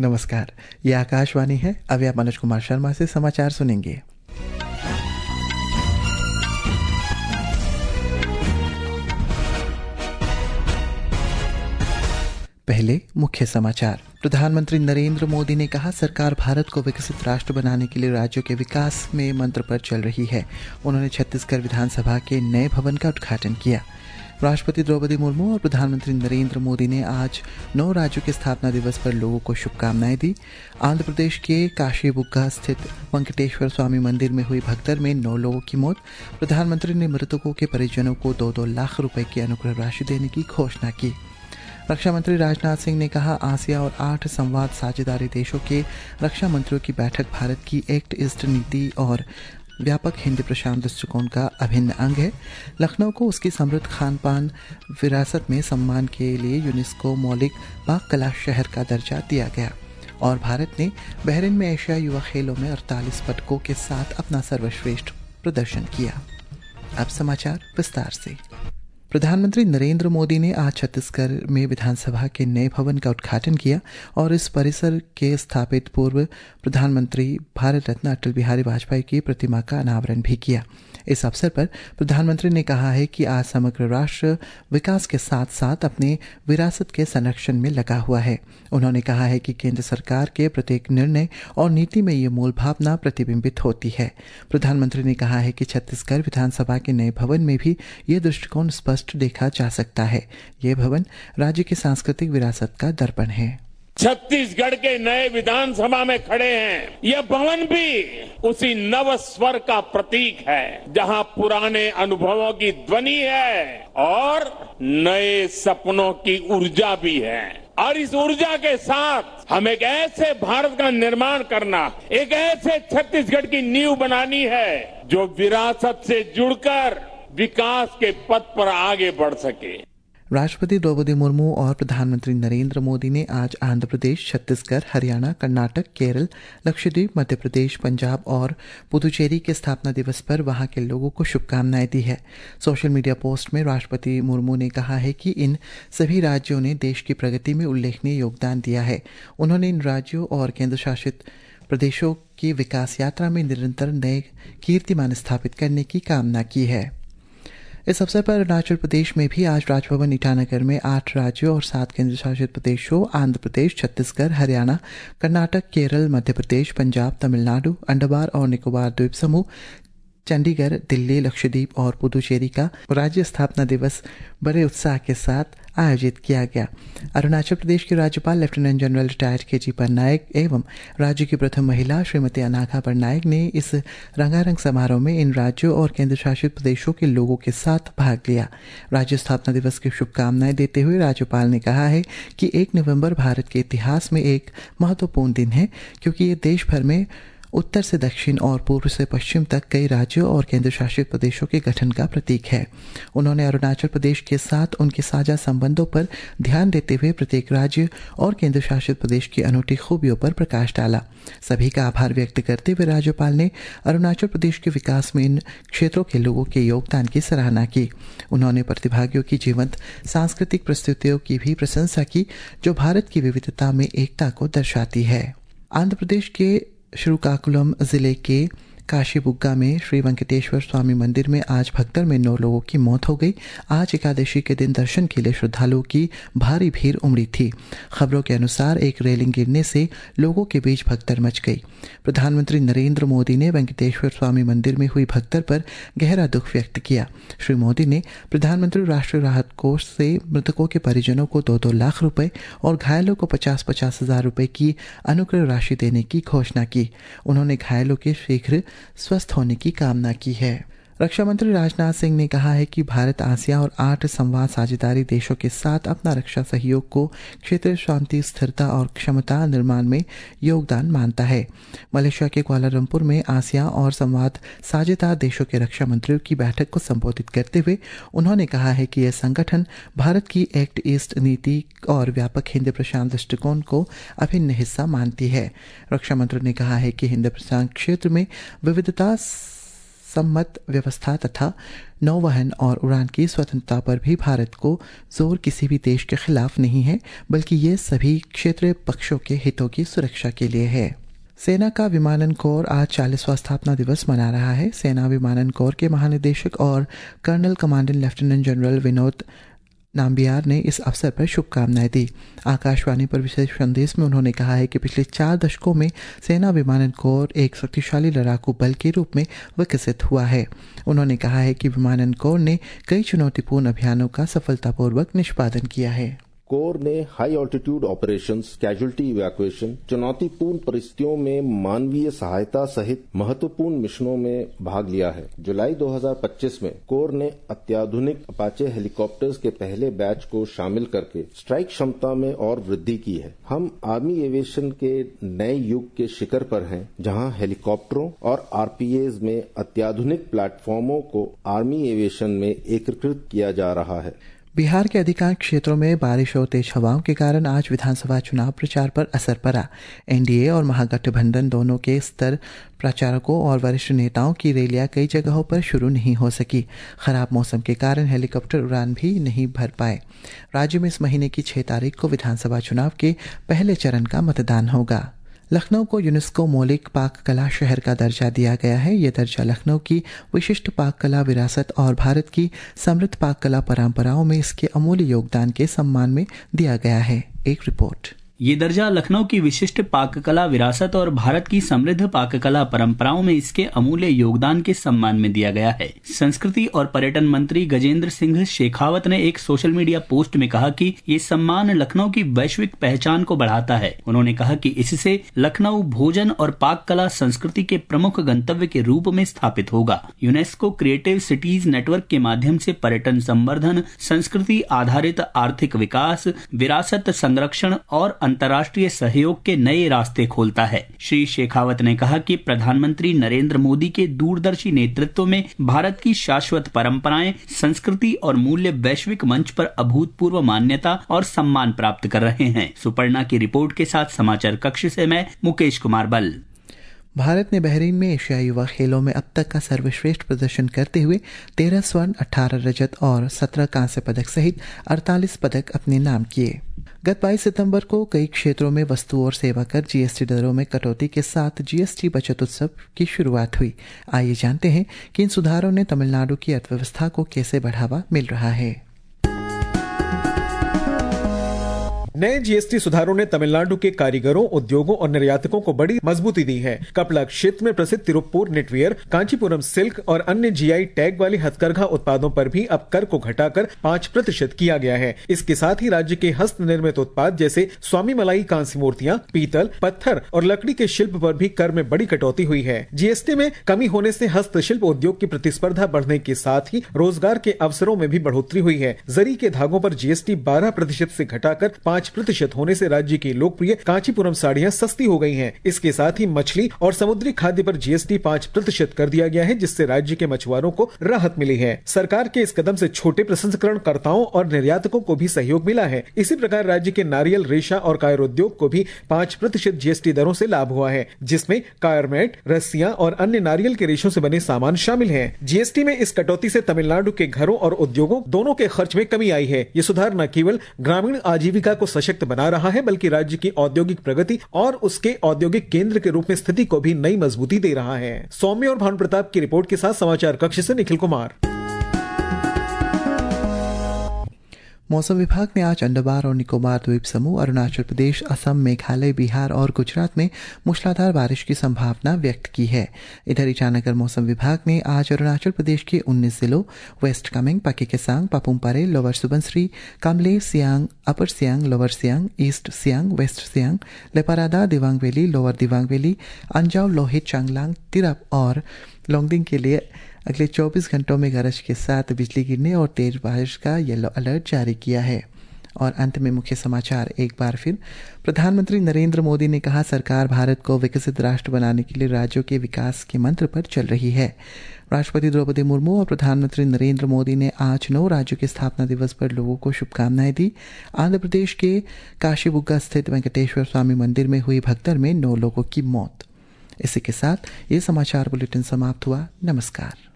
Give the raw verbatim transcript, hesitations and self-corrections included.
नमस्कार, ये आकाशवाणी है। अभी आप मनोज कुमार शर्मा से समाचार सुनेंगे। पहले मुख्य समाचार। प्रधानमंत्री नरेंद्र मोदी ने कहा, सरकार भारत को विकसित राष्ट्र बनाने के लिए राज्यों के विकास में मंत्र पर चल रही है। उन्होंने छत्तीसगढ़ विधानसभा के नए भवन का उद्घाटन किया। राष्ट्रपति द्रौपदी मुर्मू और प्रधानमंत्री नरेंद्र मोदी ने आज नौ राज्यों के स्थापना दिवस पर लोगों को शुभकामनाएं दी। आंध्र प्रदेश के काशीबुग्गा स्थित वेंकटेश्वर स्वामी मंदिर में हुई भगदड़ में नौ लोगों की मौत। प्रधानमंत्री ने मृतकों के परिजनों को दो दो लाख रुपए की अनुग्रह राशि देने की घोषणा की। रक्षा मंत्री राजनाथ सिंह ने कहा, आसिया और आठ संवाद साझेदारी देशों के रक्षा मंत्रियों की बैठक भारत की एक्ट ईस्ट नीति और व्यापक हिंद प्रशांत दृष्टिकोण का अभिन्न अंग है। लखनऊ को उसकी समृद्ध खान पान विरासत में सम्मान के लिए यूनेस्को मौलिक पाक कला शहर का दर्जा दिया गया। और भारत ने बहरीन में एशिया युवा खेलों में अड़तालीस पदकों के साथ अपना सर्वश्रेष्ठ प्रदर्शन किया। अब समाचार विस्तार से। प्रधानमंत्री नरेंद्र मोदी ने आज छत्तीसगढ़ में विधानसभा के नए भवन का उद्घाटन किया और इस परिसर के स्थापित पूर्व प्रधानमंत्री भारत रत्न अटल बिहारी वाजपेयी की प्रतिमा का अनावरण भी किया। इस अवसर पर प्रधानमंत्री ने कहा है कि आज समग्र राष्ट्र विकास के साथ साथ अपने विरासत के संरक्षण में लगा हुआ है। उन्होंने कहा है कि केंद्र सरकार के प्रत्येक निर्णय और नीति में ये मूल भावना प्रतिबिंबित होती है। प्रधानमंत्री ने कहा है कि छत्तीसगढ़ विधानसभा के नए भवन में भी ये दृष्टिकोण स्पष्ट देखा जा सकता है। ये भवन राज्य की सांस्कृतिक विरासत का दर्पण है। छत्तीसगढ़ के नए विधानसभा में खड़े हैं। यह भवन भी उसी नव स्वर का प्रतीक है, जहां पुराने अनुभवों की ध्वनि है और नए सपनों की ऊर्जा भी है। और इस ऊर्जा के साथ हम एक ऐसे भारत का निर्माण करना, एक ऐसे छत्तीसगढ़ की नींव बनानी है जो विरासत से जुड़कर विकास के पथ पर आगे बढ़ सके। राष्ट्रपति द्रौपदी मुर्मू और प्रधानमंत्री नरेंद्र मोदी ने आज आंध्र प्रदेश, छत्तीसगढ़, हरियाणा, कर्नाटक, केरल, लक्षद्वीप, मध्य प्रदेश, पंजाब और पुदुचेरी के स्थापना दिवस पर वहां के लोगों को शुभकामनाएं दी है। सोशल मीडिया पोस्ट में राष्ट्रपति मुर्मू ने कहा है कि इन सभी राज्यों ने देश की प्रगति में उल्लेखनीय योगदान दिया है। उन्होंने इन राज्यों और केंद्र शासित प्रदेशों की विकास यात्रा में निरंतर नए कीर्तिमान स्थापित करने की कामना की है। इस अवसर पर अरुणाचल प्रदेश में भी आज राजभवन ईटानगर में आठ राज्यों और सात केंद्र शासित प्रदेशों आंध्र प्रदेश, छत्तीसगढ़, हरियाणा, कर्नाटक, केरल, मध्य प्रदेश, पंजाब, तमिलनाडु, अंडमान और निकोबार द्वीप समूह, चंडीगढ़, दिल्ली, लक्षद्वीप और पुदुचेरी का राज्य स्थापना दिवस बड़े उत्साह के साथ आयोजित किया गया। अरुणाचल प्रदेश के राज्यपाल लेफ्टिनेंट जनरल रिटायर्ड के जी पटनायक एवं राज्य की प्रथम महिला श्रीमती अनाघा पटनायक ने इस रंगारंग समारोह में इन राज्यों और केंद्र शासित प्रदेशों के लोगों के साथ भाग लिया। राज्य स्थापना दिवस की शुभकामनाएं देते हुए राज्यपाल ने कहा है कि एक नवंबर भारत के इतिहास में एक महत्वपूर्ण दिन है, क्योंकि ये देश भर में उत्तर से दक्षिण और पूर्व से पश्चिम तक कई राज्यों और केंद्र शासित प्रदेशों के गठन का प्रतीक है। उन्होंने अरुणाचल प्रदेश के साथ उनके साझा संबंधों पर ध्यान देते हुए प्रत्येक राज्य और केंद्र शासित प्रदेश की अनूठी खूबियों पर प्रकाश डाला। सभी का आभार व्यक्त करते हुए राज्यपाल ने अरुणाचल प्रदेश के विकास में इन क्षेत्रों के लोगों के योगदान की सराहना की। उन्होंने प्रतिभागियों की जीवंत सांस्कृतिक प्रस्तुतियों की भी प्रशंसा की, जो भारत की विविधता में एकता को दर्शाती है। आंध्र प्रदेश के श्रीकाकुलम जिले के काशीबुग्गा में श्री वेंकटेश्वर स्वामी मंदिर में आज भगदड़ में नौ लोगों की मौत हो गई। आज एकादशी के दिन दर्शन के लिए श्रद्धालुओं की भारी भीड़ उमड़ी थी। खबरों के अनुसार एक रेलिंग गिरने से लोगों के बीच भगदड़ मच गई। प्रधानमंत्री नरेंद्र मोदी ने वेंकटेश्वर स्वामी मंदिर में हुई भगदड़ पर गहरा दुख व्यक्त किया। श्री मोदी ने प्रधानमंत्री राष्ट्रीय राहत कोष से मृतकों के परिजनों को दो दो लाख रुपए और घायलों को पचास पचास हजार रुपए की अनुग्रह राशि देने की घोषणा की। उन्होंने घायलों के शीघ्र स्वस्थ होने की कामना की है। रक्षा मंत्री राजनाथ सिंह ने कहा है कि भारत आसिया और आठ संवाद साझेदारी देशों के साथ अपना रक्षा सहयोग को क्षेत्रीय शांति, स्थिरता और क्षमता निर्माण में योगदान मानता है। मलेशिया के कुआलालंपुर में आसिया और संवाद साझेदार देशों के रक्षा मंत्रियों की बैठक को संबोधित करते हुए उन्होंने कहा है कि यह संगठन भारत की एक्ट ईस्ट नीति और व्यापक हिंद प्रशांत दृष्टिकोण को अभिन्न हिस्सा मानती है। रक्षा मंत्री ने कहा है कि हिंद प्रशांत क्षेत्र में विविधता सम्मत व्यवस्था तथा नौवहन और उड़ान की स्वतंत्रता पर भी भारत को जोर किसी भी देश के खिलाफ नहीं है, बल्कि ये सभी क्षेत्रीय पक्षों के हितों की सुरक्षा के लिए है। सेना का विमानन कोर आज चालीसवां स्थापना दिवस मना रहा है। सेना विमानन कोर के महानिदेशक और colonel commandant lieutenant general Vinod Nambiar ने इस अवसर पर शुभकामनाएं दी। आकाशवाणी पर विशेष संदेश में उन्होंने कहा है कि पिछले चार दशकों में सेना विमानन कोर एक शक्तिशाली लड़ाकू बल के रूप में विकसित हुआ है। उन्होंने कहा है कि विमानन कोर ने कई चुनौतीपूर्ण अभियानों का सफलतापूर्वक निष्पादन किया है। कोर ने high altitude operations, casualty evacuation, चुनौतीपूर्ण परिस्थितियों में मानवीय सहायता सहित महत्वपूर्ण मिशनों में भाग लिया है। जुलाई दो हज़ार पच्चीस में कोर ने अत्याधुनिक अपाचे हेलीकॉप्टर्स के पहले बैच को शामिल करके स्ट्राइक क्षमता में और वृद्धि की है। हम आर्मी एविएशन के नए युग के शिखर पर हैं, जहां हेलीकॉप्टरों और आरपीएज में अत्याधुनिक प्लेटफॉर्मों को आर्मी एविएशन में एकीकृत किया जा रहा है। बिहार के अधिकांश क्षेत्रों में बारिश और तेज हवाओं के कारण आज विधानसभा चुनाव प्रचार पर असर पड़ा। एनडीए और महागठबंधन दोनों के स्तर प्रचारकों और वरिष्ठ नेताओं की रैलियां कई जगहों पर शुरू नहीं हो सकी। खराब मौसम के कारण हेलीकॉप्टर उड़ान भी नहीं भर पाए। राज्य में इस महीने की छह तारीख को विधानसभा चुनाव के पहले चरण का मतदान होगा। लखनऊ को यूनेस्को मौलिक पाक कला शहर का दर्जा दिया गया है। यह दर्जा लखनऊ की विशिष्ट पाक कला विरासत और भारत की समृद्ध पाक कला परंपराओं में इसके अमूल्य योगदान के सम्मान में दिया गया है। एक रिपोर्ट। ये दर्जा लखनऊ की विशिष्ट पाककला विरासत और भारत की समृद्ध पाककला परंपराओं में इसके अमूल्य योगदान के सम्मान में दिया गया है। संस्कृति और पर्यटन मंत्री गजेंद्र सिंह शेखावत ने एक सोशल मीडिया पोस्ट में कहा कि ये सम्मान लखनऊ की वैश्विक पहचान को बढ़ाता है। उन्होंने कहा कि इससे लखनऊ भोजन और पाक कला संस्कृति के प्रमुख गंतव्य के रूप में स्थापित होगा। यूनेस्को क्रिएटिव सिटीज नेटवर्क के माध्यम से पर्यटन संवर्धन, संस्कृति आधारित आर्थिक विकास, विरासत संरक्षण और अंतर्राष्ट्रीय सहयोग के नए रास्ते खोलता है। श्री शेखावत ने कहा कि प्रधानमंत्री नरेंद्र मोदी के दूरदर्शी नेतृत्व में भारत की शाश्वत परंपराएं, संस्कृति और मूल्य वैश्विक मंच पर अभूतपूर्व मान्यता और सम्मान प्राप्त कर रहे हैं। सुपर्णा की रिपोर्ट के साथ समाचार कक्ष से मैं मुकेश कुमार बल। भारत ने बहरीन में एशियाई युवा खेलों में अब तक का सर्वश्रेष्ठ प्रदर्शन करते हुए तेरह स्वर्ण, अठारह रजत और सत्रह कांस्य पदक सहित अड़तालीस पदक अपने नाम किए। गत बाईस सितंबर को कई क्षेत्रों में वस्तु और सेवा कर जीएसटी दरों में कटौती के साथ जीएसटी बचत उत्सव की शुरुआत हुई। आइए जानते हैं कि इन सुधारों ने तमिलनाडु की अर्थव्यवस्था को कैसे बढ़ावा मिल रहा है। नए जीएसटी सुधारों ने तमिलनाडु के कारीगरों, उद्योगों और निर्यातकों को बड़ी मजबूती दी है। कपड़ा क्षेत्र में प्रसिद्ध तिरुप्पुर निटवियर, कांचीपुरम सिल्क और अन्य जीआई टैग वाले हथकरघा उत्पादों पर भी अब कर को घटाकर पाँच प्रतिशत किया गया है। इसके साथ ही राज्य के हस्त निर्मित उत्पाद जैसे स्वामी मलाई कांस्य मूर्तियां, पीतल, पत्थर और लकड़ी के शिल्प पर भी कर में बड़ी कटौती हुई है। जीएसटी में कमी होने से हस्तशिल्प उद्योग की प्रतिस्पर्धा बढ़ने के साथ ही रोजगार के अवसरों में भी बढ़ोतरी हुई है। जरी के धागों पर जीएसटी बारह प्रतिशत से घटाकर पाँच प्रतिशत होने से राज्य की लोकप्रिय कांचीपुरम साड़ियां सस्ती हो गई हैं। इसके साथ ही मछली और समुद्री खाद्य पर जीएसटी पाँच प्रतिशत कर दिया गया है, जिससे राज्य के मछुआरों को राहत मिली है। सरकार के इस कदम से छोटे प्रसंस्करणकर्ताओं और निर्यातकों को भी सहयोग मिला है। इसी प्रकार राज्य के नारियल, रेशा और कायर उद्योग को भी पाँच प्रतिशत जीएसटी दरों से लाभ हुआ है, जिसमें कायर मैट, रस्सियां और अन्य नारियल के रेशों से बने सामान शामिल हैं। जीएसटी में इस कटौती से तमिलनाडु के घरों और उद्योगों दोनों के खर्च में कमी आई है। ये सुधार न केवल ग्रामीण आजीविका को सशक्त बना रहा है, बल्कि राज्य की औद्योगिक प्रगति और उसके औद्योगिक केंद्र के रूप में स्थिति को भी नई मजबूती दे रहा है। सौम्य और भानु प्रताप की रिपोर्ट के साथ समाचार कक्ष से निखिल कुमार। मौसम विभाग ने आज अंडमान और निकोबार द्वीप समूह, अरुणाचल प्रदेश, असम, मेघालय, बिहार और गुजरात में मूसलाधार बारिश की संभावना व्यक्त की है। इधर ईटानगर मौसम विभाग ने आज अरुणाचल प्रदेश के उन्नीस जिलों West Kameng, Pakke Kessang, Papum Pare, Lower Subansiri, Kamle, Siang, Upper Siang, Lower Siang, East Siang, West Siang, Leparada, Dibang Valley, Lower Dibang Valley, Anjaw, Lohit, Changlang, Tirap और लोंगडिंग के लिए अगले चौबीस घंटों में गरज के साथ बिजली गिरने और तेज बारिश का येलो अलर्ट जारी किया है। और अंत में मुख्य समाचार एक बार फिर। प्रधानमंत्री नरेंद्र मोदी ने कहा, सरकार भारत को विकसित राष्ट्र बनाने के लिए राज्यों के विकास के मंत्र पर चल रही है। राष्ट्रपति द्रौपदी मुर्मू और प्रधानमंत्री नरेंद्र मोदी ने आज नौ राज्यों के स्थापना दिवस पर लोगों को शुभकामनाएं दी। आंध्र प्रदेश के काशीबुग्गा स्थित वेंकटेश्वर स्वामी मंदिर में हुई भगदड़ में नौ लोगों की मौत। इसी के साथ ये समाचार बुलेटिन समाप्त हुआ। नमस्कार।